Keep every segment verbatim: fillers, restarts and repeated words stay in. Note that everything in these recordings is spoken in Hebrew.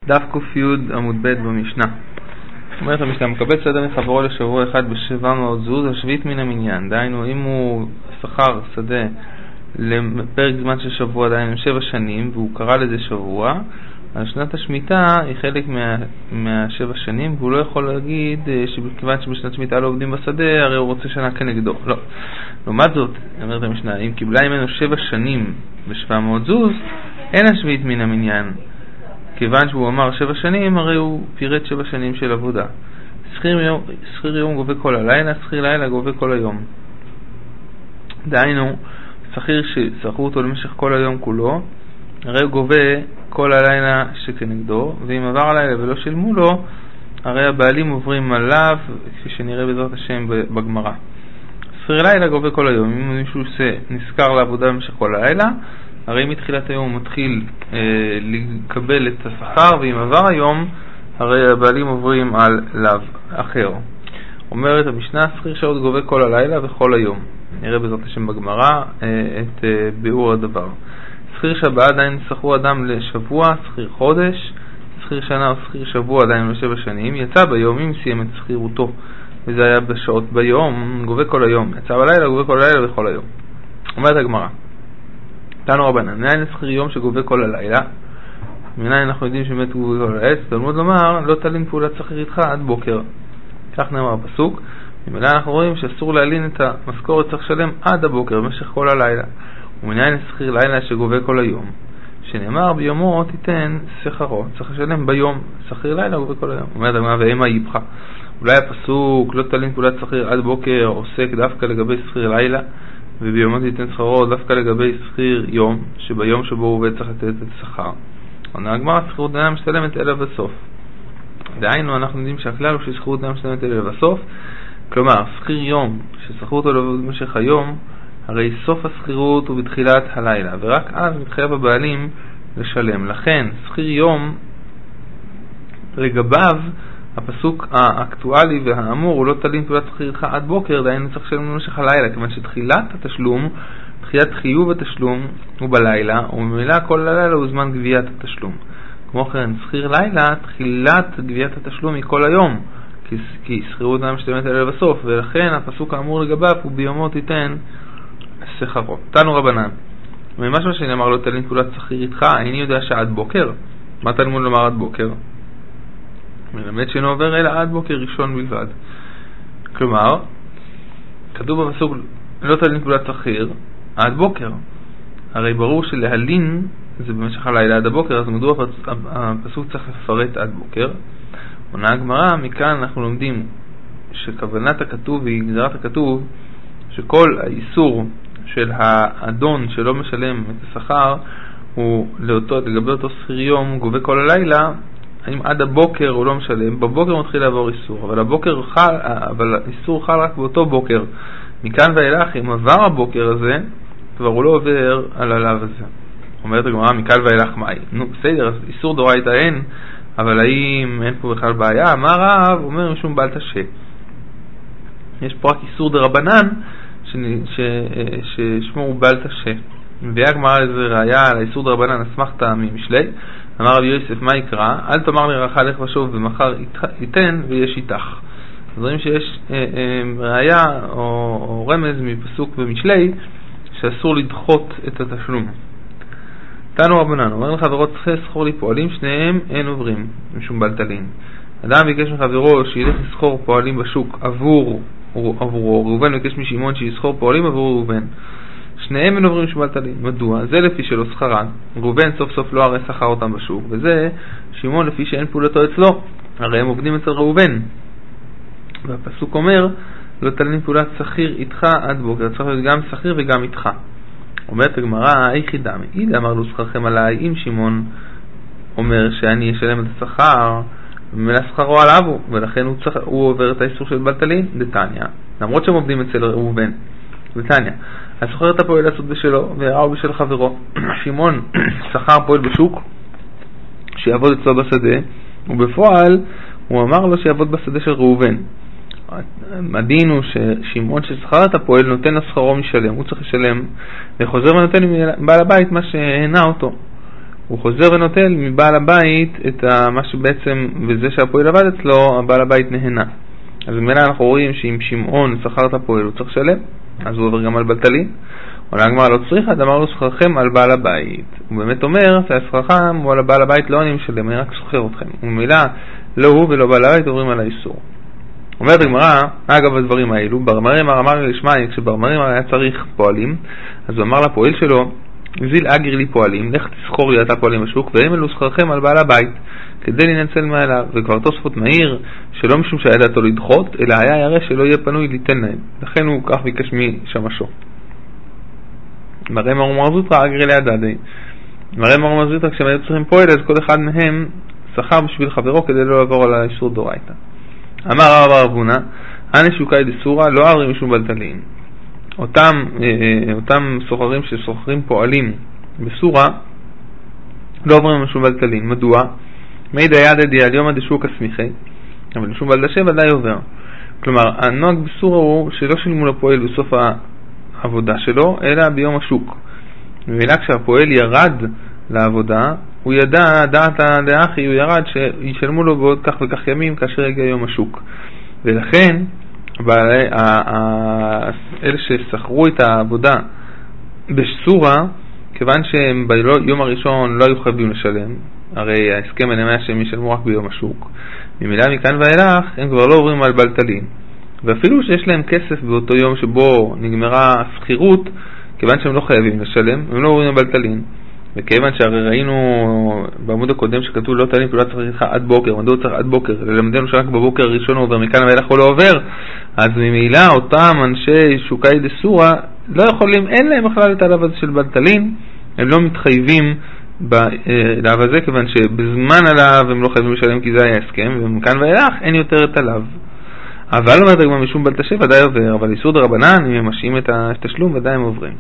דף ק"י עמוד ב' במשנה. אומרת המשנה, מקבל שדה מחברו לשבוע אחד בשבע מאות זוז, השביעית מן המניין. דהיינו, אם הוא שכר שדה לפרק זמן של שבוע, דהיינו שבע שנים, והוא קרא לזה שבוע, אז שנת השמיטה היא חלק מה, מהשבע שנים, והוא לא יכול להגיד שכיוון שבשנת שמיטה לא עובדים בשדה, הרי הוא רוצה שנה כנגדו. לא. לעומת זאת, אומרת המשנה, אם קיבלה ממנו שבע שנים בשבע מאות זוז, אין השביעית מן המניין. כיוון שהוא אמר שבע שנים, הרי הוא פירט שבע שנים של עבודה. שכיר יום, שכיר יום גובה כל הלילה, שכיר לילה גובה כל היום. דהיינו, שכיר ששכרו אותו למשך כל היום כולו, הרי הוא גובה כל הלילה שכנגדו, ואם עבר הלילה ולא שילמו לו, הרי הבעלים עוברים עליו, כפי שנראה בעזרת השם בגמרא. שכיר לילה גובה כל היום. אם מישהו נזכר לעבודה במשך כל הלילה, הרי מתחילת היום הוא מתחיל אה, לקבל את השכר, ואם עבר היום, הרי הבעלים עוברים על לאו אחר. אומרת המשנה, שכיר שעות גובה כל הלילה וכל היום. נראה בעזרת השם בגמרא אה, את אה, ביאור הדבר. שכיר שבה עדיין שכרו אדם לשבוע, שכיר חודש, שכיר שנה או שכיר שבוע עדיין לשבע שנים, יצא ביום, אם סיים את שכירותו, וזה היה בשעות ביום, גובה כל היום. יצא בלילה, גובה כל הלילה וכל היום. אומרת הגמרא, תנו רבנן, מניין שכיר יום שגובה כל הלילה, מניין אנחנו יודעים שבאמת הוא גובה כל הלילה, תלמוד לומר, לא תלין פעולת שכיר איתך עד בוקר. כך נאמר הפסוק, ומילא אנחנו רואים שאסור להלין את המשכורת, צריך לשלם עד הבוקר, במשך כל הלילה. ומניין שכיר לילה שגובה כל היום, שנאמר ביומו תיתן שכרו, צריך לשלם ביום, שכיר לילה גובה כל היום. אומרת הגמרא, ואימה ייבך. אולי הפסוק, לא תלין פעולת שכיר עד בוקר, עוסק דווקא לגבי שכיר לילה, וביומו תיתן שכרו דווקא לגבי שכיר יום, שביום שבו הוא עובד צריך לתת את השכר. עונה הגמרא, שכירות אינה משתלמת אלא בסוף. דהיינו, אנחנו יודעים שהכלל הוא ששכירות אינה משתלמת אלא בסוף. כלומר, שכיר יום ששכרו אותו לעבוד במשך היום, הרי סוף השכירות הוא בתחילת הלילה, ורק אז מתחייב הבעלים לשלם. לכן, שכיר יום לגביו, הפסוק האקטואלי והאמור הוא לא תלין פעולת שכירך עד בוקר, דהיינו צריך לשלם במשך הלילה, כיוון שתחילת התשלום, תחילת חיוב התשלום הוא בלילה, וממילא כל הלילה הוא זמן גביית התשלום. כמו כן, שכיר לילה, תחילת גביית התשלום היא כל היום, כי, כי שכירות אינה משתלמת אלא בסוף, ולכן הפסוק האמור לגביו הוא ביומו תיתן שכרו. תנו רבנן, ממשהו שנאמר לו תלין פעולת שכיר איתך, איני יודע שעד בוקר. מה תלמוד לומר עד בוקר? מלמד שאינו עובר אלא עד בוקר ראשון בלבד. כלומר, כתוב בפסוק לא תלין פעולת שכיר עד בוקר. הרי ברור שלהלין זה במשך הלילה עד הבוקר, אז מדוע הפסוק צריך לפרט עד בוקר? עונה הגמרא, מכאן אנחנו לומדים שכוונת הכתוב היא גזרת הכתוב, שכל האיסור של האדון שלא משלם את השכר הוא לאותו, לגבי אותו שכיר יום גובה כל הלילה, אם עד הבוקר הוא לא משלם, בבוקר הוא מתחיל לעבור איסור, אבל הבוקר חל, אבל האיסור חל רק באותו בוקר. מכאן ואילך, אם עבר הבוקר הזה, כבר הוא לא עובר על הלאו הזה. אומרת הגמרא, מכאן ואילך מאי? נו, בסדר, אז איסור דאורייתא אין, אבל האם אין פה בכלל בעיה? מה רב? אומר משום בל תשה. יש פה רק איסור דרבנן, ששמו הוא בל תשה. מביאה הגמרא איזה ראיה על האיסור דרבנן אסמכתא ממשלי. אמר רבי יוסף, מה יקרא? אל תאמר לרעך לך ושוב ומחר ייתן ויש איתך. אז רואים שיש אה, אה, ראיה או, או רמז מפסוק במשלי שאסור לדחות את התשלום. תנו רבנן, אומר לחברו צריך לסחור לי פועלים, שניהם אין עוברים משום בל תלין. אדם ביקש מחברו שילך לסחור פועלים בשוק עבור עבורו, ראובן ביקש משמעון שיסחור פועלים עבור ראובן, שניהם אין עוברים משום בל תלין. מדוע? זה לפי שלא שכרן, ראובן סוף סוף לא הרי שכר אותם בשוק, וזה שמעון לפי שאין פעולתו אצלו, הרי הם עובדים אצל ראובן. והפסוק אומר לא תלין פעולת שכיר איתך עד בוקר, צריך להיות גם שכיר וגם איתך. אומרת הגמרא, היחידה מעיד אמר לו שכרכם עליי, אם שמעון אומר שאני אשלם את השכר ומלא שכרו עליו הוא, ולכן הוא, צריך, הוא עובר את האיסור של בל תלין, דתניא, למרות שהם עובדים אצל ראובן. דתניא, אז שוכר את הפועל לעשות בשלו והראו בשל חברו. שמעון שכר פועל בשוק שיעבוד אצלו בשדה, ובפועל הוא אמר לו שיעבוד בשדה של ראובן. הדין הוא ששמעון ששכר את הפועל נותן לשכרו משלם, הוא צריך לשלם וחוזר ונותן לבעל הבית מה שהנה אותו. הוא חוזר ונוטל מבעל הבית את מה שבעצם, וזה שהפועל עבד אצלו, הבעל הבית נהנה. אז במילא אנחנו רואים שאם שמעון שכר את הפועל הוא צריך לשלם, אז הוא עובר גם על בלטלין. עונה הגמרא לא צריכה, אמר לו שכרכם על בעל הבית. הוא באמת אומר שהשכרכם הוא על הבעל הבית, לא אני משלם, אני רק שוכר אתכם. ובמילא לא הוא ולא בעל הבית עוברים על האיסור. אומרת הגמרא, אגב הדברים האלו, ברמרים אמר לי לשמעי, כשברמרים היה צריך פועלים, אז הוא אמר לפועל שלו, זיל אגר לי פועלים, לך תסחור לי אתה פועלים בשוק, והם אלו שכרכם על בעל הבית, כדי לנצל מעליו. וכבר תוספות מהיר, שלא משום שהיה דעתו לדחות, אלא היה ירא שלא יהיה פנוי ליתן להם. לכן הוא כך ביקש משמשו. מראה מרום מרזוטרה אגר לי הדדי. מראה מרום מרזוטרה, כשהם היו צריכים פועל, אז כל אחד מהם שכר בשביל חברו כדי לא לעבור על האיסור דורייתא. אמר רב אבונה, אני שוקאי דסורה לא ערים משום בלטלין. אותם, אותם סוחרים שסוחרים פועלים בסורה לא עוברים משום בלטלין. מדוע? מידע יד עדי על יום הדשוק הסמיכי, אבל משום בלדשה ודאי עובר. כלומר, הנוהג בסורה הוא שלא שילמו לפועל בסוף העבודה שלו, אלא ביום השוק. ומילא כשהפועל ירד לעבודה, הוא ידע, דעת לאחי, הוא ירד שישלמו לו בעוד כך וכך ימים כאשר יגיע יום השוק. ולכן, אלה ששכרו את העבודה בסורה, כיוון שהם ביום הראשון לא היו חייבים לשלם, הרי ההסכם הנמה שהם ישלמו רק ביום השוק, ממילא מכאן ואילך הם כבר לא עוברים על בלטלין. ואפילו שיש להם כסף באותו יום שבו נגמרה השכירות, כיוון שהם לא חייבים לשלם, הם לא עוברים על בלטלין. וכיוון שהרי ראינו בעמוד הקודם שכתוב לא תלין פעולה צריך איתך עד בוקר, מדוע צריך עד בוקר? ללמדנו שרק בבוקר הראשון הוא עובר, מכאן ואילך הוא לא עובר. אז ממילא אותם אנשי שוקאי דסורה לא יכולים, אין להם בכלל את הלאו הזה של בלטלין, הם לא מתחייבים בלאו הזה, כיוון שבזמן הלאו הם לא חייבים לשלם כי זה היה הסכם, ומכאן ואילך אין יותר את הלאו. אבל אומרת הגמרא משום בלטשה ודאי עובר, אבל איסור דרבנן, אם הם משאים את התשלום ודאי הם עוברים.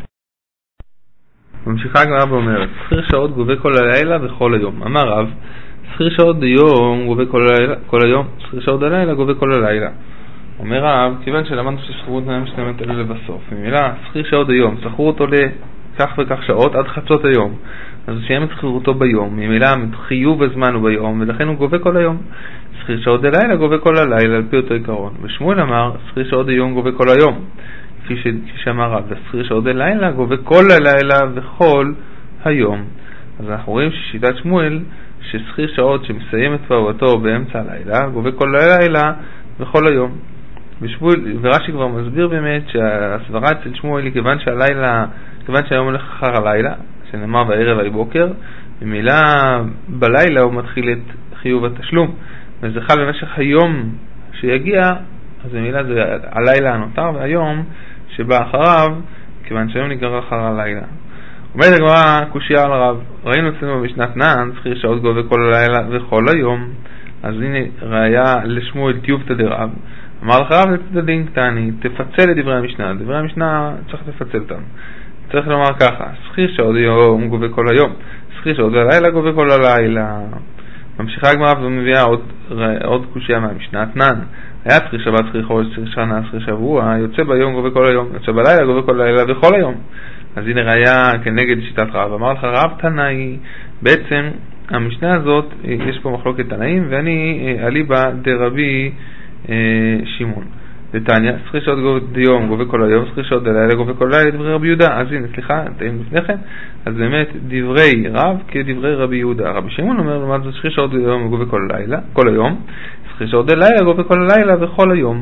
ממשיכה הגמרא ואומרת, שכיר שעות גובה כל הלילה וכל היום. אמר רב, שכיר שעות ביום גובה כל הלילה, כל היום, שכיר שעות הלילה גובה כל הלילה. אומר רב, כיוון שלמדנו ששכירות נאה משתלמת אלה לבסוף, ממילא שכיר שעות ביום, שכרו אותו לכך וכך שעות עד חצות היום, אז הוא סיים את שכירותו ביום, ממילא חיוב הזמן הוא ביום, ולכן הוא גובה כל היום. שכיר שעות הלילה גובה כל הלילה על פי אותו עיקרון. ושמואל אמר, שכיר שעות היום גובה כל היום, כפי שאמר רב, ושכיר שעות הלילה גובה כל הלילה וכל היום. אז אנחנו רואים ששיטת שמואל, ששכיר שעות שמסיים את פעולתו באמצע הלילה, גובה כל הלילה וכל היום. ושמואל, ורש"י כבר מסביר באמת שהסברה אצל שמואל היא כיוון שהלילה, כיוון שהיום הולך אחר הלילה, שנאמר בערב אי בוקר, במילה בלילה הוא מתחיל את חיוב התשלום, וזה חל במשך היום שיגיע, אז במילה זה הלילה הנותר, והיום שבא אחריו, כיוון שהיום נגרר אחר הלילה. אומרת הגמרא קושיה על רב, ראינו אצלנו במשנת נען, שכיר שעות גובה כל הלילה וכל היום, אז הנה ראיה לשמואל טיובתא דרב. אמר לך רב לצדדים קטני, תפצל את דברי המשנה, דברי המשנה צריך לפצל אותם. צריך לומר ככה, שכיר שעות היום גובה כל היום, שכיר שעות הלילה גובה כל הלילה. ממשיכה הגמרא ומביאה עוד, עוד קושיה מהמשנה תנן. היה שכיר שבת, שכיר חודש, שכיר שנה, שכיר שבוע, יוצא ביום גובה כל היום, יוצא בלילה גובה כל הלילה וכל היום. אז הנה ראיה כנגד שיטת רב. אמר לך רב תנאי, בעצם המשנה הזאת יש פה מחלוקת תנאים, ואני אליבא דרבי שמעון. דתניא, שכיר שעות יום גובה כל היום, שכיר שעות הלילה גובה כל הלילה, דברי רבי יהודה. אז הנה, סליחה, תאים לפניכם. אז באמת דברי רב כדברי רבי יהודה. רבי שמעון אומר, למעט זאת שכיר שעות יום גובה כל הלילה, כל היום, שכיר שעות הלילה גובה כל הלילה וכל היום.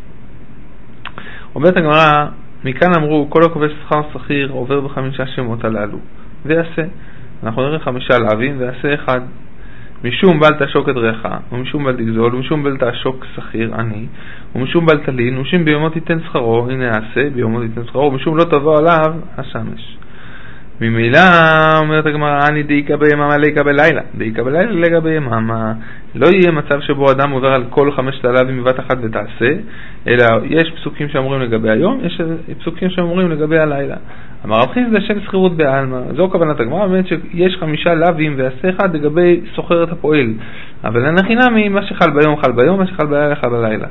אומרת הגמרא, מכאן אמרו, כל הקובע שכר שכיר עובר בחמישה שמות הללו, ויעשה. אנחנו נראה חמישה לאווים, ויעשה אחד. משום בל תעשוק את רעך, ומשום בל תגזול, ומשום בל תעשוק שכיר עני, ומשום בל תלין, ומשום ביומו תיתן שכרו, הנה יעשה, ביומו תיתן שכרו, ומשום לא תבוא עליו השמש. ממילא אומרת הגמרא, אני דאיקה ביממה לאיקה בלילה, דאיקה בלילה לאיקה ביממה. לא יהיה מצב שבו אדם עובר על כל חמשת הלאווים בבת אחת ותעשה, אלא יש פסוקים שאמורים לגבי היום, יש פסוקים שאמורים לגבי הלילה. אמר רב חיסדא של שכירות בעלמא, זו כוונת הגמרא, באמת שיש חמישה לאווים ויעשה אחד לגבי סוחר את הפועל, אבל אין חינמי, מה שחל ביום חל ביום, מה שחל בלילה חל בלילה.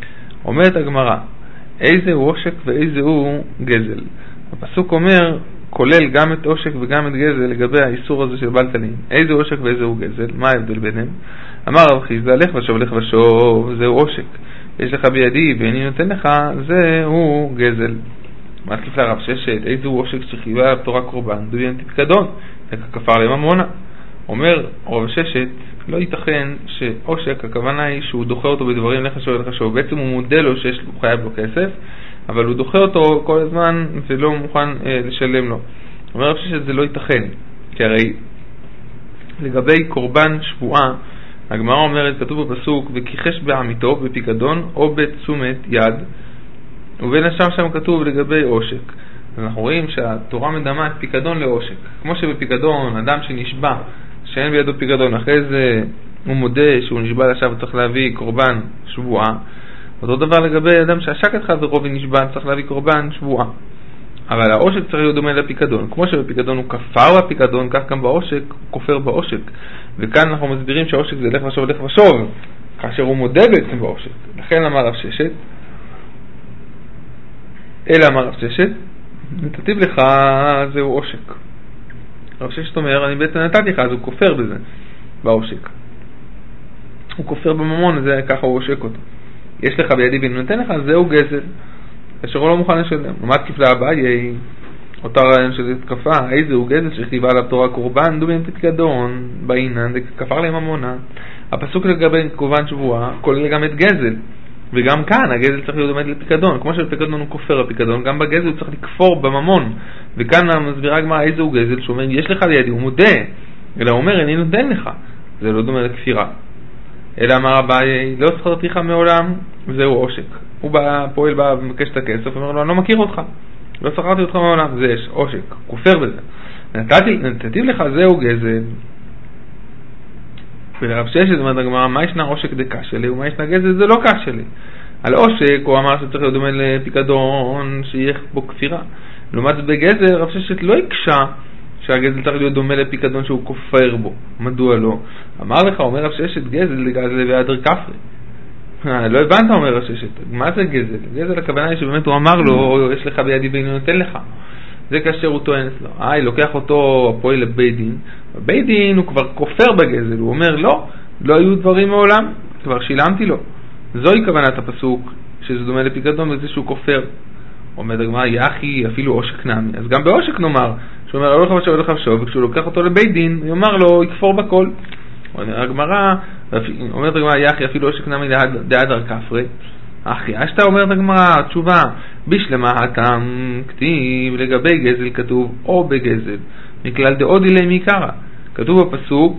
אומרת הגמרא, איזה הוא עושק ואיזה הוא גזל. הפסוק אומר, כולל גם את עושק וגם את גזל לגבי האיסור הזה של בל תלין. איזה עושק ואיזה הוא גזל? מה ההבדל ביניהם? אמר רב חיסדא, לך ושוב, לך ושוב, זהו עושק. יש לך בידי ואני נותן לך, זהו גזל. מתקיף לרב ששת, איזה הוא עושק שחייבה עליו תורה קורבן? דויין תפקדון, כפר לממונה. אומר רב ששת, לא ייתכן שעושק, הכוונה היא שהוא דוחה אותו בדברים לך ושוב, לך ושוב. בעצם הוא מודה לו שיש לו חייב לו כסף, אבל הוא דוחה אותו כל הזמן ולא מוכן אה, לשלם לו. אומר רב ששת, זה לא ייתכן, כי הרי לגבי קורבן שבועה, הגמרא אומרת, כתוב בפסוק, וכיחש בעמיתו בפיקדון או בתשומת יד, ובין השאר שם כתוב לגבי עושק. אז אנחנו רואים שהתורה מדמה את פיקדון לעושק. כמו שבפיקדון, אדם שנשבע, שאין בידו פיקדון, אחרי זה הוא מודה שהוא נשבע לשווא וצריך להביא קורבן שבועה, אותו דבר לגבי אדם שעשק את חברו ונשבע, צריך להביא קורבן שבועה. אבל העושק צריך להיות דומה לפיקדון. כמו שבפיקדון הוא כפר בפיקדון, כך גם בעושק הוא כופר בעושק. וכאן אנחנו מסבירים שהעושק זה לך ושוב, לך ושוב, כאשר הוא מודה בעצם בעושק. לכן אמר רב ששת, אלא אמר רב ששת, נתתיו לך, זהו עושק. רב ששת אומר, אני בעצם נתתי לך, אז הוא כופר בזה, בעושק. הוא כופר בממון, זה ככה הוא עושק אותו. יש לך בידי ואני נותן לך, זהו גזל. כאשר הוא לא מוכן לשלם. ומה תקיף לאביי, אותה רעיון של התקפה, איזה הוא גזל שכתיבה עליו תורה קורבן, דומיין פיקדון, בעינן, זה כפר להם ממונה. הפסוק לגבי קורבן שבועה, כולל גם את גזל. וגם כאן, הגזל צריך להיות דומה לפיקדון. כמו שבפיקדון הוא כופר בפיקדון, גם בגזל הוא צריך לכפור בממון. וכאן מסבירה הגמרא איזה הוא גזל, שאומר, יש לך לידי, הוא מודה. אלא הוא אומר, אני נותן לך. זה לא דומה לכפירה. אלא אמר אביי, לא שכרתיך מעולם, וזהו עושק. הוא בא, פועל בא ומבקש את הכסף, אומר לו, אני לא מכיר אותך, לא שכרתי אותך מעולם, זה יש עושק, כופר בזה. נתתי, נתתי לך, זהו גזל. ולרב ששת, זאת הגמרא, מה ישנה עושק דקה שלי, ומה ישנה גזל, זה לא קש שלי. על עושק, הוא אמר שצריך להיות דומה לפיקדון, שיהיה בו כפירה. לעומת בגזל, רב ששת לא יקשה, שהגזל צריך להיות דומה לפיקדון שהוא כופר בו. מדוע לא? אמר לך, אומר רב ששת, גזל גזל והדר כפרי. לא הבנת, אומר רב ששת. מה זה גזל? גזל הכוונה היא שבאמת הוא אמר לו, יש לך בידי ואני נותן לך. זה כאשר הוא טוען אצלו. אה, לוקח אותו הפועל לבית דין. בבית דין הוא כבר כופר בגזל. הוא אומר, לא, לא היו דברים מעולם. כבר שילמתי לו. זוהי כוונת הפסוק, שזה דומה לפיקדון וזה שהוא כופר. עומד הגמרא, יחי, אפילו עושק נמי. אז גם בעושק נאמר, שהוא אומר, הולך ושוב, הולך ושוב, וכשהוא לוקח אותו לבית דין, הוא אומר לו, יקפור בכל. הגמרא, אומרת הגמרא, יחי, אפילו עושק נמי דהדר כפרי. אחי, אשתה אומרת הגמרא, תשובה, בשלמה הטעם כתיב, לגבי גזל כתוב, או בגזל, מכלל דעודי ליה מעיקרא. כתוב בפסוק,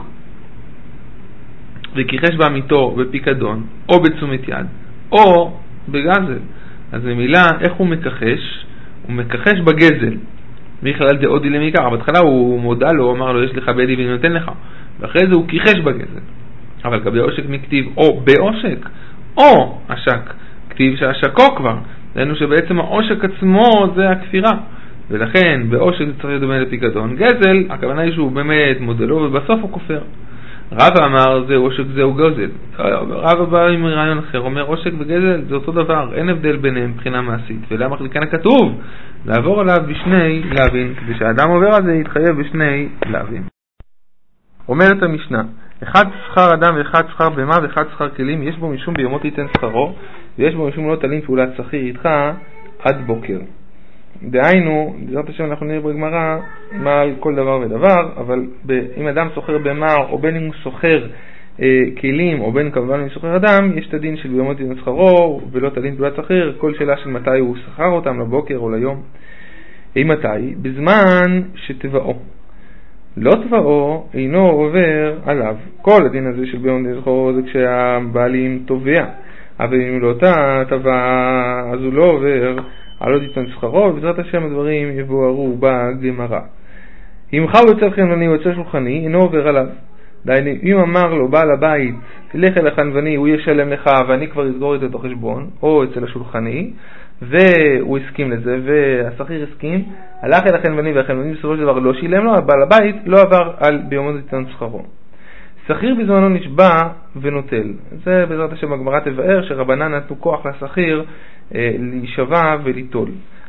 וכיחש בעמיתו בפיקדון, או בתשומת יד, או בגזל. אז במילה, איך הוא מקחש? הוא מקחש בגזל. מכלל דעודי ליה מעיקרא. בהתחלה הוא מודע לו, אמר לו, יש לך בידי ואני נותן לך. ואחרי זה הוא כיחש בגזל. אבל כבי עושק מכתיב, או בעושק, או עשק. כתיב שהשקו כבר. ראינו שבעצם העושק עצמו זה הכפירה. ולכן בעושק זה צריך להיות דומה לפיקדון. גזל, הכוונה היא שהוא באמת מודלו, ובסוף הוא כופר. רבא אמר, זה עושק, זהו גזל. רבא בא עם רעיון אחר, אומר עושק וגזל זה אותו דבר, אין הבדל ביניהם מבחינה מעשית. ולמה כאן הכתוב? לעבור עליו בשני להבין, כדי שהאדם עובר על זה יתחייב בשני להבין. אומרת המשנה, אחד שכר אדם ואחד שכר בהמה ואחד שכר כלים, יש בו משום ביומות ייתן שכרו, ויש בו משום לא תלין פעולת שכיר איתך עד בוקר. דהיינו, בעזרת השם אנחנו נראה בגמרא מה על כל דבר ודבר, אבל אם אדם סוחר בהמה, או בין אם הוא סוחר אה, כלים, או בין כמובן אם סוחר אדם, יש את הדין של ביומות ייתן שכרו, ולא תלין פעולת שכיר, כל שאלה של מתי הוא שכר אותם, לבוקר או ליום. אם מתי? בזמן שתבעו. לא תבעו אינו עובר עליו. כל הדין הזה של ביום ייתן שכרו זה כשהבעלים תובע, אבל אם לא תבע, אז הוא לא עובר על עוד ייתן שכרו, ובעזרת השם הדברים יבוארו בגמרא. אם חר יוצא חנווני או יוצא שולחני, אינו עובר עליו. דהיינו, אם אמר לו בעל הבית, תלך אל החנווני, הוא ישלם לך ואני כבר אסגור את אותו חשבון, או אצל השולחני, והוא הסכים לזה, והשכיר הסכים, הלך אל החנווני, והחנווני בסופו של דבר לא שילם לו, בעל הבית לא עבר על ביום ייתן שכרו. שכיר בזמנו נשבע ונוטל. זה בעזרת השם הגמרא תבאר שרבנן נתנו כוח לשכיר אה, להישבע וליטול.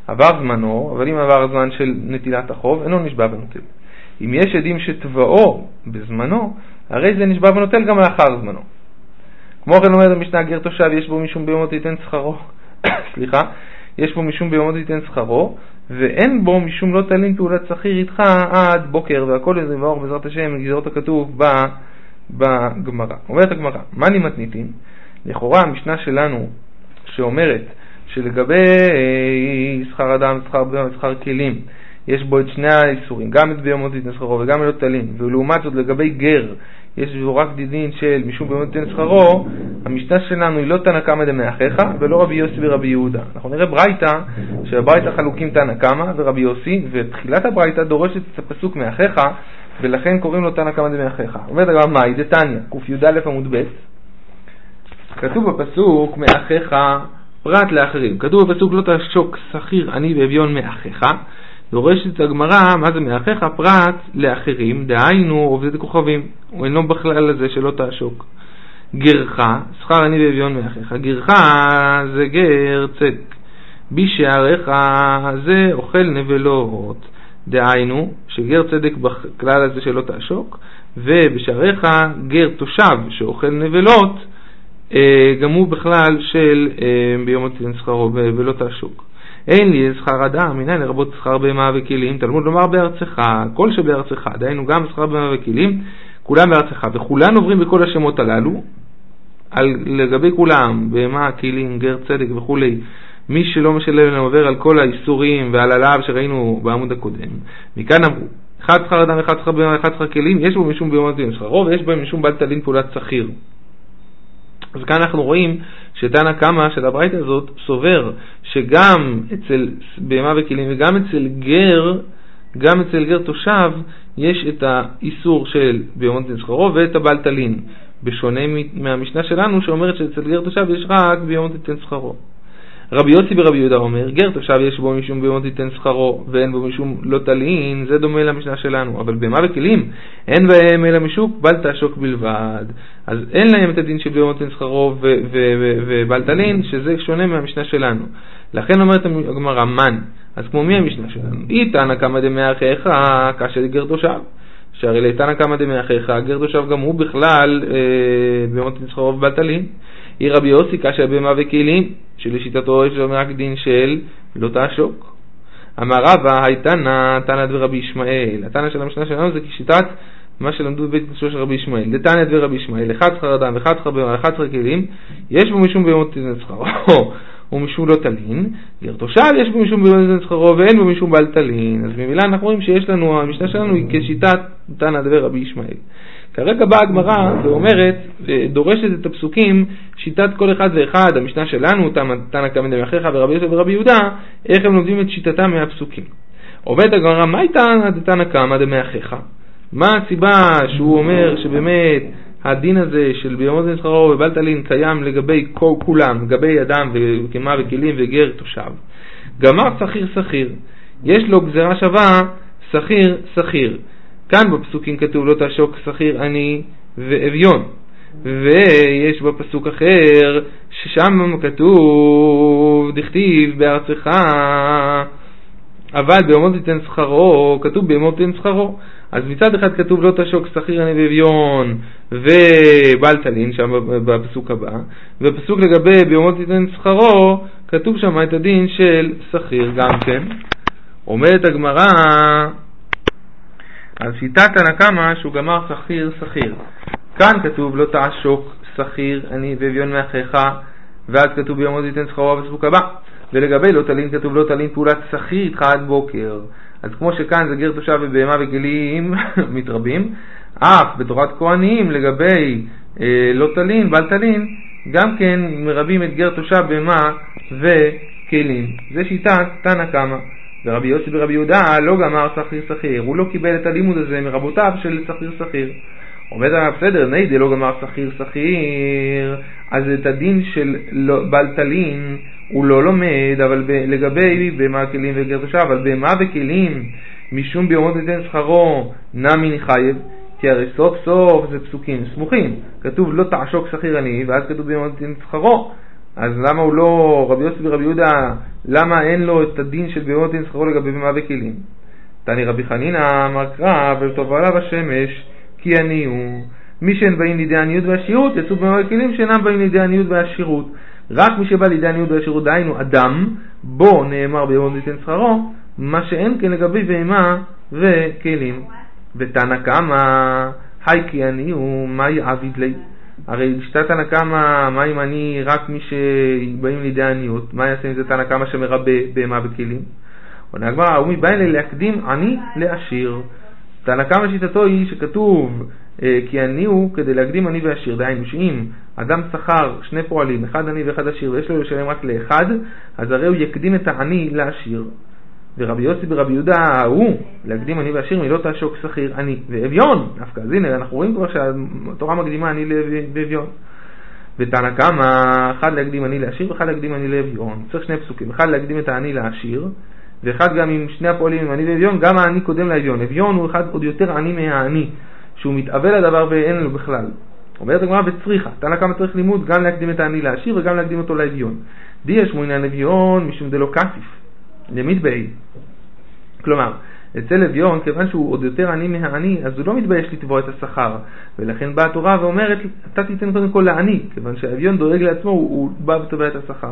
עבר זמנו, אבל אם עבר הזמן של נטילת החוב, אינו נשבע ונוטל. אם יש עדים שתבעו בזמנו, הרי זה נשבע ונוטל גם לאחר זמנו. כמו כן אומרת המשנה, גר תושב יש בו משום ביומות ייתן שכרו, סליחה, יש בו משום ביומות ייתן שכרו, ואין בו משום לא תלין פעולת שכיר איתך עד בוקר, והכל איזה ואור בעזרת השם מגזרות הכתוב בגמרא. אומרת הגמרא, מה לי מתניתין? לכאורה המשנה שלנו שאומרת שלגבי שכר אדם, שכר ביום, שכר כלים, יש בו את שני האיסורים, גם את ביומות ייתן שכרו וגם את תלין, ולעומת זאת לגבי גר יש בו רק דין של משום ביומות ייתן שכרו, המשנה שלנו היא לא תנא קמא דמאחיך ולא רבי יוסי ורבי יהודה. אנחנו נראה ברייתא, שהברייתא חלוקים תנא קמא ורבי יוסי, ותחילת הברייתא דורשת את הפסוק מאחיך, ולכן קוראים לו תנא קמא דמאחיך. אומרת הגמרא, מהי דתניא, קי"א עמוד ב', כתוב בפסוק מאחיך פרט לאחרים. כתוב בפסוק לא תעשוק שכיר עני ואביון מאחיך, דורשת הגמרא, מה זה מאחיך? פרט לאחרים, דהיינו עובדי כוכבים, הוא אינו בכלל הזה שלא תעשוק. גרך, שכר עני ואביון מאחיך, גרך זה גר צדק, בשעריך זה אוכל נבלות, דהיינו שגר צדק בכלל הזה שלא תעשוק, ובשעריך גר תושב שאוכל נבלות, גם הוא בכלל של ביומות ייתן שכרו ולא תעשוק. אין לי שכר אדם, מנין לרבות שכר בהמה וכלים, תלמוד לומר בארצך, כל שבארצך, דהיינו גם שכר בהמה וכלים, כולם בארצך, וכולן עוברים בכל השמות הללו, על, לגבי כולם, בהמה, כלים, גר צדק וכו', מי שלא משלם להם עובר על כל האיסורים ועל הלאו שראינו בעמוד הקודם. מכאן אמרו, אחד שכר אדם, אחד שכר בהמה, אחד שכר כלים, יש בו משום ביומות ייתן שכרו, ויש בו משום בל תלין פעולת שכיר. אז כאן אנחנו רואים שתנא קמא של הברייתא הזאת סובר שגם אצל בהמה וכלים וגם אצל גר, גם אצל גר תושב, יש את האיסור של ביומות ייתן שכרו ואת הבל תלין, בשונה מהמשנה שלנו שאומרת שאצל גר תושב יש רק ביומות ייתן שכרו. רבי יוסי ורבי יהודה אומר, גר תושב יש בו משום ביומות ייתן שכרו ואין בו משום לא תלין, זה דומה למשנה שלנו, אבל בהמה וכלים אין בהם אלא משוק בל תעשוק בלבד, אז אין להם את הדין של ביומות ייתן שכרו ובל תלין, שזה שונה מהמשנה שלנו. לכן אומרת הגמרא, מן, אז כמו מי המשנה שלנו? אי תנא קמא דמאחיך כאשר גר תושב, שהרי לתנא קמא דמאחיך גר תושב גם הוא בכלל ביומות ייתן שכרו ובל תלין. היא רבי יוסי כאשר בהמה וכלים, שלשיטתו יש לו רק דין של לא תעשוק. אמר רבא, הייתנא תנא דרבי ישמעאל, התנא של המשנה שלנו זה כשיטת מה שלמדו בבית מדרשו של רבי ישמעאל, דתנא דרבי ישמעאל, אחד שכר אדם ואחד שכר בהמה ואחד שכר כלים, יש בו משום ביומות ייתן שכרו ומשום לא תלין, גר תושב יש בו משום ביומות ייתן שכרו ואין בו משום בל תלין. אז במילה אנחנו רואים שיש לנו, המשנה שלנו היא כשיטת תנא דרבי ישמעאל. כרגע באה הגמרא ואומרת, דורשת את הפסוקים, שיטת כל אחד ואחד, המשנה שלנו, תנא קמא דמאחיך ורבי יוסי ורבי יהודה, איך הם לומדים את שיטתם מהפסוקים. אומרת הגמרא, מה הייתה תנא קמא דמאחיך? מה הסיבה שהוא אומר שבאמת הדין הזה של ביומות ייתן שכרו ובל תלין קיים לגבי כל כולם, לגבי אדם ובהמה וכלים וגר תושב? גמר שכיר שכיר, יש לו גזרה שווה שכיר שכיר. כאן בפסוקים כתוב לא תעשוק שכיר עני ואביון, ויש בפסוק אחר ששם כתוב דכתיב בארצך אבל ביומות ייתן שכרו, כתוב ביומות ייתן שכרו. אז מצד אחד כתוב לא תעשוק שכיר עני ואביון ובל תלין שם בפסוק הבא, ובפסוק לגבי ביומות ייתן שכרו כתוב שם את הדין של שכיר גם כן. אומרת הגמרא, אז שיטת תנא קמא שהוא גמר שכיר שכיר, כאן כתוב לא תעשוק שכיר עני ואביון מאחיך, ואז כתוב ביומות ייתן שכרו בפסוק הבא, ולגבי לא תלין כתוב לא תלין פעולת שכיר איתך עד בוקר. אז כמו שכאן זה גר תושב ובהמה וכלים מתרבים, אף בתורת כהנים לגבי אה, לא תלין בל תלין גם כן מרבים את גר תושב בהמה וכלים. זה שיטת תנא קמא. ורבי יוסי ורבי יהודה לא גמר שכיר שכיר, הוא לא קיבל את הלימוד הזה מרבותיו של שכיר שכיר. עומד עליו בסדר, ניידי לא גמר שכיר שכיר, אז את הדין של בל תלין הוא לא לומד, אבל ב- לגבי בהמה כלים וגר תושב, אבל בהמה וכלים משום ביומות ייתן שכרו נמי נחייב, כי הרי סוף סוף זה פסוקים סמוכים, כתוב לא תעשוק שכיר עני ואז כתוב ביומות ייתן שכרו, אז למה הוא לא, רבי יוסי ורבי יהודה, למה אין לו את הדין של בהמות אין שכרו לגבי בהמה וכלים? תני רבי חנינא אמר קרא ולטוב עליו השמש כי אני הוא. מי שאין באים לידי עניות ועשירות יצאו בהמה וכלים שאינם באים לידי עניות ועשירות. רק מי שבא לידי עניות ועשירות, דהיינו אדם, בו נאמר בהמות אין שכרו, מה שאין כן לגבי בהמה וכלים. ותנא קמא היי כי אני הוא, מהי עביד לי? הרי לשתת תנא קמא, מה אם אני רק מי שבאים לידי עניות? מה יעשה עם זה תנא קמא שמרבה בהמה וכלים? עונה הגמרא, הוא מבא אלי להקדים עני לעשיר. תנא קמא שיטתו היא שכתוב אה, כי עני הוא כדי להקדים עני ועשיר. דהיינו שאם אדם שכר שני פועלים, אחד עני ואחד עשיר, ויש לו לשלם רק לאחד, אז הרי הוא יקדים את העני לעשיר. ורבי יוסי ברבי יהודה הוא להקדים עני ועשיר מילות השוק שכיר עני ואביון. דווקא אז הנה אנחנו רואים כבר שהתורה מקדימה עני לאביון. ותנא קמא אחד להקדים עני לעשיר ואחד להקדים עני לאביון. צריך שני פסוקים, אחד להקדים את העני לעשיר ואחד גם עם שני הפועלים עם עני ואביון, גם העני קודם לאביון. אביון הוא אחד עוד יותר עני מהעני שהוא מתאבל לדבר ואין לו בכלל. אומרת הגמרא וצריכה, תנא קמא צריך לימוד גם להקדים את העני לעשיר וגם להקדים אותו לאביון. די יש מועינן אביון משום דלא כסיף למתבאי. כלומר, אצל אביון, כיוון שהוא עוד יותר עני מהעני, אז הוא לא מתבייש לתבוע את השכר, ולכן באה התורה ואומרת, אתה תיתן קודם כל לעני, כיוון שהאביון דואג לעצמו, הוא, הוא בא ותובע את השכר.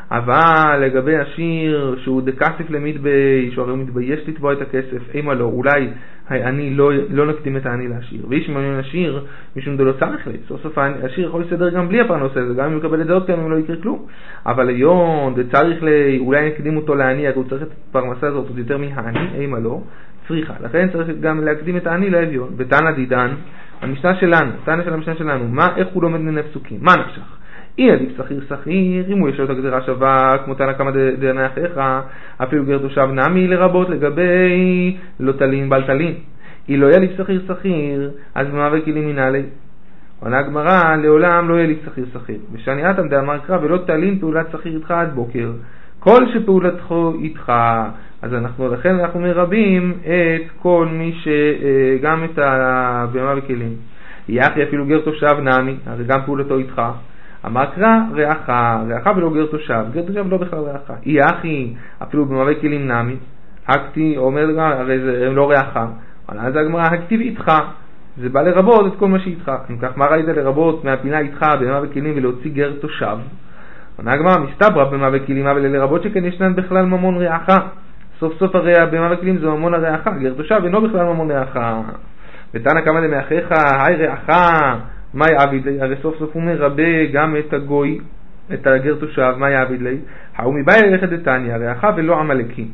אבל לגבי עשיר שהוא דקסיף למתבאי, שהוא הרי הוא מתבייש לתבוע את הכסף, אימה לא, אולי העני לא, לא נקדים את העני לעשיר. ואיש מעניין עשיר, משום דלא צריך לי, סוף סוף העשיר יכול לסדר גם בלי הפרנוס הזה, גם אם הוא יקבל את זה עוד פעם, אם לא יקרה כלום. אבל היום, דצריך לי, אולי נקדים אותו לעני, הוא צריך את הפרנסה הזאת עוד יותר מהעני, אימה לא, צריכה. לכן צריך גם להקדים את העני לאביון. ותנא דידן, המשנה שלנו, תנא של המשנה שלנו, מה, איך הוא לומד מן הפסוקים? מה נפשך? אי עדיף שכיר שכיר, אם הוא יש לו את הגזירה שווה, כמו תנא קמא דענה אחיך, אפילו גר תושב נמי לרבות לגבי לא תלין בל תלין. אי לא יליף שכיר שכיר, אז בהמה וכלים מנהלי. עונה הגמרא, לעולם לא יליף שכיר שכיר. ושאני אתם דאמר קרא, ולא תלין פעולת שכיר איתך עד בוקר. כל שפעולתך איתך, אז אנחנו, לכן אנחנו מרבים את כל מי שגם את הבהמה וכלים. יחי אפילו גר תושב נמי, הרי גם פעולתו איתך. אמר קרא רעך, רעך ולא גר תושב, גר תושב לא בכלל רעך. יחי אפילו בהמה וכלים נמי, הקטי, אומר הרי זה לא רעך. אז הגמרא, הכתיב איתך, זה בא לרבות את כל מה שאיתך. אם כך, מה ראית לרבות מהפינה איתך בהמה וכלים ולהוציא גר תושב? עונה הגמרא, מסתברא בהמה וכלים, אבל לרבות שכן ישנן בכלל ממון רעך. סוף סוף הרי בהמה וכלים זה ממון הרעך, גר תושב אינו בכלל ממון רעך. ותנא קמא דמאחיך, היי רעך, מה יעביד לי? הרי סוף סוף הוא מרבה גם את הגוי, את הגר תושב, מה יעביד לי? הוא מבאי ללכת דתניא, רעך ולא עמלקי.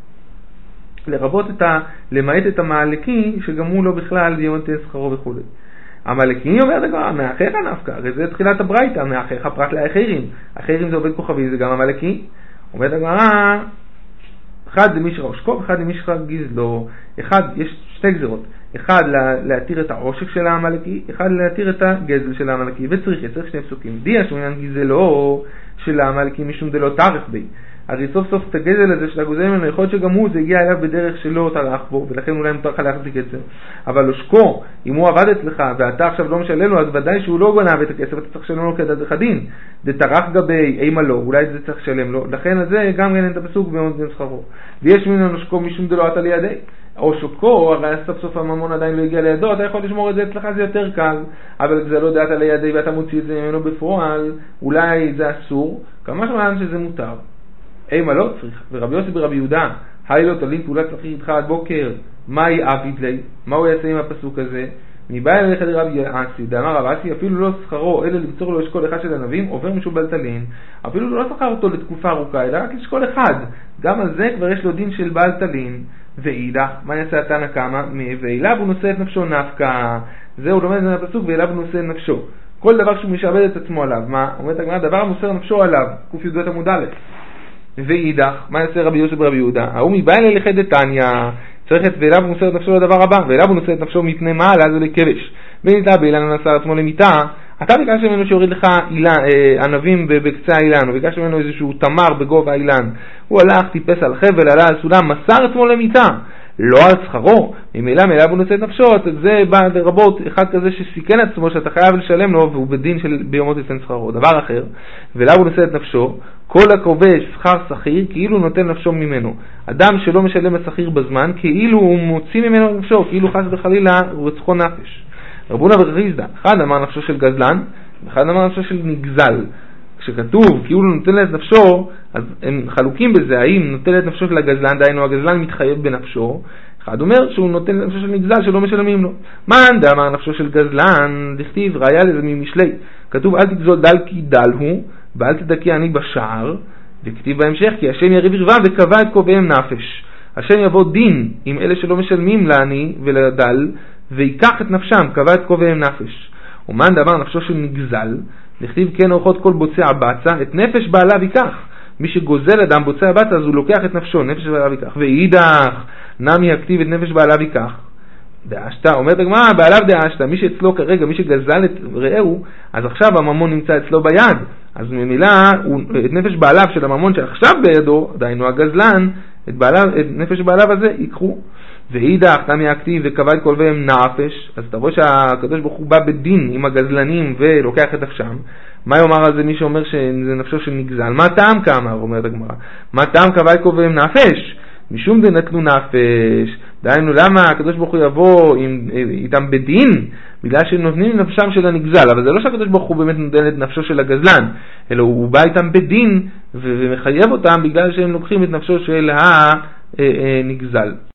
לרבות את ה... למעט את המעלקי, שגם הוא לא בכלל בהמות אין שכרו וכו'. המעלקי אומר לגמרי, מאחיך נפקא, הרי זה תחילת הברייתא, מאחיך פרט לאחירים. אחירים זה עובד כוכבי, זה גם המעלקי. אומר לגמרי, אחד זה מישרא עושקו, אחד זה מישרא גזלו. אחד, יש שתי גזירות. אחד להתיר את העושק של המעלקי, אחד להתיר את הגזל של המעלקי. וצריך, צריך שני פסוקים. די השמינן גזלו של המעלקי משום דלא טרח בי. הרי סוף סוף את הגזל הזה של הגוזל ממנו, יכול להיות שגם הוא זה הגיע אליו בדרך שלא טרח בו, ולכן אולי מותר לך להחזיק את זה. אבל עושקו, אם הוא עבד אצלך ואתה עכשיו לא משלם לו, אז ודאי שהוא לא גנב את הכסף, אתה צריך לשלם לו כדרך הדין. דטרח גבי אימה לא, אולי זה צריך לשלם לו. לכן הזה גם אין את הפסוק בהמות אין שכרו. ויש מן עושקו משום דלא עתה לידי. עושקו, הרי סוף סוף הממון עדיין לא הגיע לידו, אתה יכול לשמור את זה אצלך, זה יותר קל. אבל זה לא דעת לידי ואתה מוציא את זה ממנו בפועל, אולי זה אסור, כמה שמען שזה מותר. אימה לא צריך. ורבי יוסי ברבי יהודה, היי לא תלין פעולת שכיר איתך עד בוקר, מה יעביד לי? מה הוא יעשה עם הפסוק הזה? מבאי ללכת רבי אסי, דאמר רב אסי, אפילו לא שכרו, אלא למסור לו אשכול אחד של ענבים, עובר משהו בל תלין. אפילו לא שכר אותו לתקופה ארוכה, אלא רק אשכול אחד. גם על זה כבר יש לו דין של בל תלין. ואידך, מה יעשה התנא קמא? ואליו הוא נושא את נפשו נפקא. זהו לומד את הפסוק, ואליו הוא נושא את נפשו. כל דבר שהוא משעבד את עצמו עליו, מה? אומרת הגמרא, דבר המוסר נפשו עליו, ק"ד עמוד א'. ואידך, מה יעשה רבי יוסי ברבי יהודה? ההוא מבאי ללכת דתניא, צריך את ואליו הוא נושא את נפשו לדבר הבא, ואליו הוא נושא את נפשו מפני מעלה, אז לכבש. וניתן באילן הנשא עצמו למיטה, אתה ביקשת ממנו שיוריד לך אילן, אה, ענבים בקצה האילן, או ביקשת ממנו איזשהו תמר בגובה האילן. הוא הלך, טיפס על חבל, עלה על סולם, מסר עצמו למיטה. לא על שכרו, ממילא מילא בו נושא את נפשו, זה בא לרבות אחד כזה שסיכן עצמו שאתה חייב לשלם לו והוא בדין של ביומות יתן שכרו. דבר אחר, ולא בו נושא את נפשו, כל הכובש שכר שכיר כאילו נותן נפשו ממנו. אדם שלא משלם לשכיר בזמן כאילו הוא מוציא ממנו נפשו, כאילו חס וחלילה הוא רצחו נפש. רבונה ורחיסדא, אחד אמר נפשו של גזלן, ואחד אמר נפשו של נגזל. כשכתוב כאילו נותן את נפשו, אז הם חלוקים בזה, האם נותן את נפשו של הגזלן, דהיינו הגזלן מתחייב בנפשו, אחד אומר שהוא נותן את נפשו של נגזל שלא משלמים לו. מאן דאמר נפשו של גזלן, דכתיב ראיה לזה ממשלי, כתוב אל תגזול דל כי דל הוא, ואל תדכא עני בשער, וכתיב בהמשך כי השם יריב ירבה וקבע את קובעיהם נפש. השם יבוא דין עם אלה שלא משלמים לעני ולדל, ויקח את נפשם, קבע את קובעיהם נפש. ומאן דאמר נפשו של נגזל, לכתיב כן אורחות כל בוצע בצע, את נפש בעליו ייקח. מי שגוזל אדם בוצע בצע, אז הוא לוקח את נפשו, נפש בעליו ייקח. ואידך, נמי הכתיב את נפש בעליו ייקח. דאשתא, אומרת הגמרא, בעליו דאשתא, מי שאצלו כרגע, מי שגזל את רעהו, אז עכשיו הממון נמצא אצלו ביד. אז ממילא, את נפש בעליו של הממון שעכשיו בידו, דהיינו הגזלן, את, בעליו, את נפש בעליו הזה ייקחו. ואידך, נמי הכתיב וקבע את קולביהם נפש, אז אתה רואה שהקדוש ברוך הוא בא בדין עם הגזלנים ולוקח את נפשם. מה יאמר על זה מי שאומר שזה נפשו של נגזל? מה טעם כאמר, אומרת הגמרא? מה טעם קבע את קולביהם נפש? משום דנתנו נפש, דהיינו למה הקדוש ברוך הוא יבוא עם, איתם בדין? בגלל שנותנים נפשם של הנגזל, אבל זה לא שהקדוש ברוך הוא באמת נותן את נפשו של הגזלן, אלא הוא בא איתם בדין ומחייב אותם בגלל שהם לוקחים את נפשו של הנגזל.